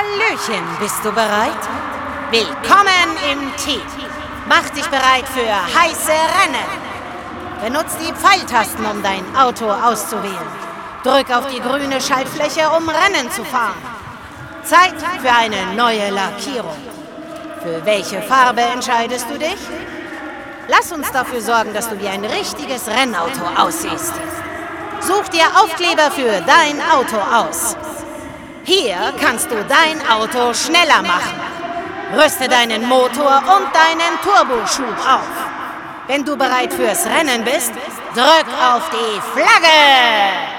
Hallöchen, bist du bereit? Willkommen im Team. Mach dich bereit für heiße Rennen. Benutz die Pfeiltasten, um dein Auto auszuwählen. Drück auf die grüne Schaltfläche, um Rennen zu fahren. Zeit für eine neue Lackierung. Für welche Farbe entscheidest du dich? Lass uns dafür sorgen, dass du wie ein richtiges Rennauto aussiehst. Such dir Aufkleber für dein Auto aus. Hier kannst du dein Auto schneller machen. Rüste deinen Motor und deinen Turboschub auf. Wenn du bereit fürs Rennen bist, drück auf die Flagge!